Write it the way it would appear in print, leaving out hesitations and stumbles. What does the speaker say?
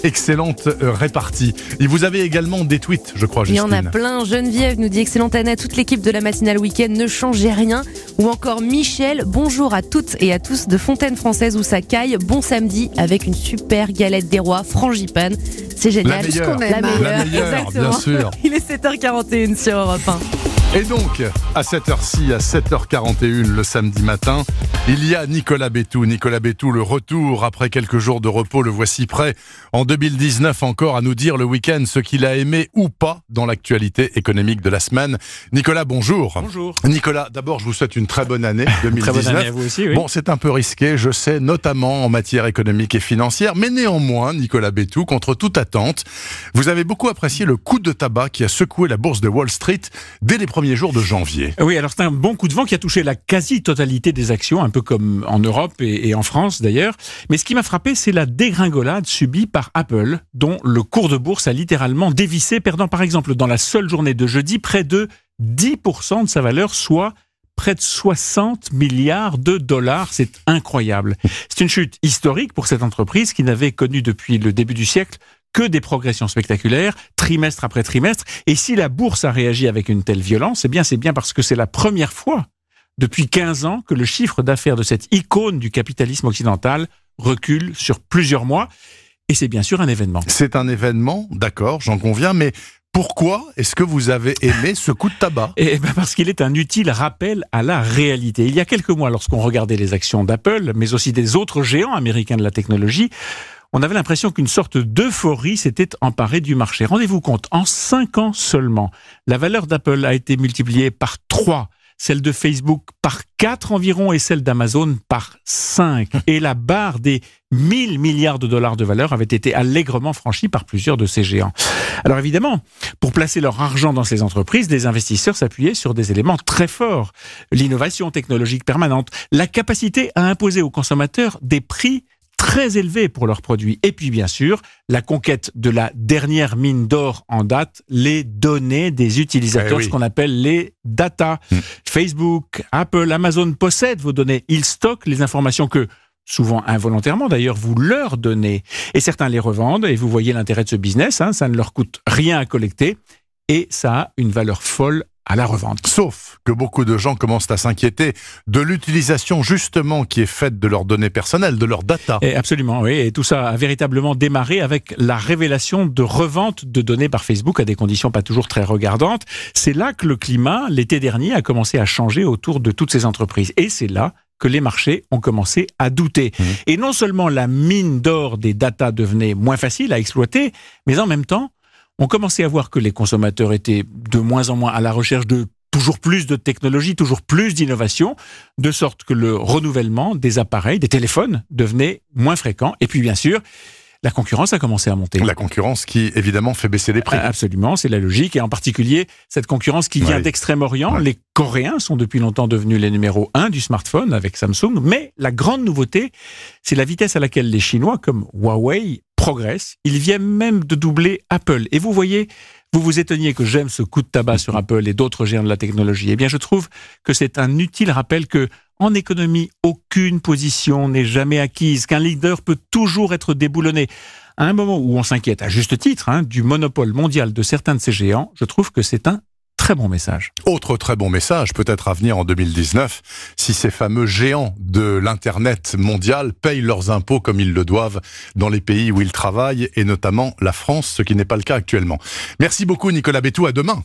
excellente répartie. Et vous avez également des tweets, je crois, Justine. Il y en a plein. Geneviève nous dit excellente année à toute l'équipe de la matinale week-end, ne changez rien. Ou encore Michel, bonjour à toutes et à tous de Fontaine Française où ça caille. Bon samedi avec une super galette des rois frangipane. C'est génial. La meilleure, La meilleure, bien sûr. Il est 7h41 sur Europe 1. Et donc, à cette heure-ci, à 7h41 le samedi matin, il y a Nicolas Bétou. Nicolas Bétou, le retour après quelques jours de repos, le voici prêt en 2019 encore à nous dire le week-end ce qu'il a aimé ou pas dans l'actualité économique de la semaine. Nicolas, bonjour. Bonjour. Nicolas, d'abord, je vous souhaite une très bonne année 2019. Très bonne année à vous aussi, oui. Bon, c'est un peu risqué, je sais, notamment en matière économique et financière, mais néanmoins, Nicolas Bétou, contre toute attente, vous avez beaucoup apprécié le coup de tabac qui a secoué la bourse de Wall Street dès les premiers jours de janvier. Oui, alors c'est un bon coup de vent qui a touché la quasi-totalité des actions, un peu comme en Europe et en France d'ailleurs. Mais ce qui m'a frappé, c'est la dégringolade subie par Apple, dont le cours de bourse a littéralement dévissé, perdant par exemple dans la seule journée de jeudi près de 10% de sa valeur, soit près de 60 milliards de dollars. C'est incroyable. C'est une chute historique pour cette entreprise qui n'avait connu depuis le début du siècle que des progressions spectaculaires, trimestre après trimestre. Et si la bourse a réagi avec une telle violence, c'est bien parce que c'est la première fois depuis 15 ans que le chiffre d'affaires de cette icône du capitalisme occidental recule sur plusieurs mois. Et c'est bien sûr un événement. C'est un événement, d'accord, j'en conviens, mais pourquoi est-ce que vous avez aimé ce coup de tabac ? Parce qu'il est un utile rappel à la réalité. Il y a quelques mois, lorsqu'on regardait les actions d'Apple, mais aussi des autres géants américains de la technologie, on avait l'impression qu'une sorte d'euphorie s'était emparée du marché. Rendez-vous compte, en 5 ans seulement, la valeur d'Apple a été multipliée par 3, celle de Facebook par 4 environ et celle d'Amazon par 5. Et la barre des 1000 milliards de dollars de valeur avait été allègrement franchie par plusieurs de ces géants. Alors évidemment, pour placer leur argent dans ces entreprises, les investisseurs s'appuyaient sur des éléments très forts. L'innovation technologique permanente, la capacité à imposer aux consommateurs des prix très élevés pour leurs produits. Et puis, bien sûr, la conquête de la dernière mine d'or en date, les données des utilisateurs, ce qu'on appelle les data. Facebook, Apple, Amazon possèdent vos données. Ils stockent les informations que, souvent involontairement d'ailleurs, vous leur donnez. Et certains les revendent, et vous voyez l'intérêt de ce business, ça ne leur coûte rien à collecter, et ça a une valeur folle à la revente. Sauf que beaucoup de gens commencent à s'inquiéter de l'utilisation justement qui est faite de leurs données personnelles, de leurs data. Et absolument, oui. Et tout ça a véritablement démarré avec la révélation de revente de données par Facebook à des conditions pas toujours très regardantes. C'est là que le climat, l'été dernier, a commencé à changer autour de toutes ces entreprises. Et c'est là que les marchés ont commencé à douter. Et non seulement la mine d'or des data devenait moins facile à exploiter, mais en même temps, on commençait à voir que les consommateurs étaient de moins en moins à la recherche de toujours plus de technologie, toujours plus d'innovation, de sorte que le renouvellement des appareils, des téléphones, devenait moins fréquent. Et puis bien sûr, la concurrence a commencé à monter. La concurrence qui, évidemment, fait baisser les prix. Absolument, c'est la logique. Et en particulier, cette concurrence qui vient d'Extrême-Orient. Les Coréens sont depuis longtemps devenus les numéros 1 du smartphone avec Samsung. Mais la grande nouveauté, c'est la vitesse à laquelle les Chinois, comme Huawei, progressent. Ils viennent même de doubler Apple. Et vous voyez, vous vous étonniez que j'aime ce coup de tabac sur Apple et d'autres géants de la technologie. Eh bien, je trouve que c'est un utile rappel que, en économie, aucune position n'est jamais acquise, qu'un leader peut toujours être déboulonné. À un moment où on s'inquiète, à juste titre, du monopole mondial de certains de ces géants, je trouve que c'est un très bon message. Autre très bon message, peut-être à venir en 2019, si ces fameux géants de l'Internet mondial payent leurs impôts comme ils le doivent dans les pays où ils travaillent, et notamment la France, ce qui n'est pas le cas actuellement. Merci beaucoup Nicolas Bétou, à demain.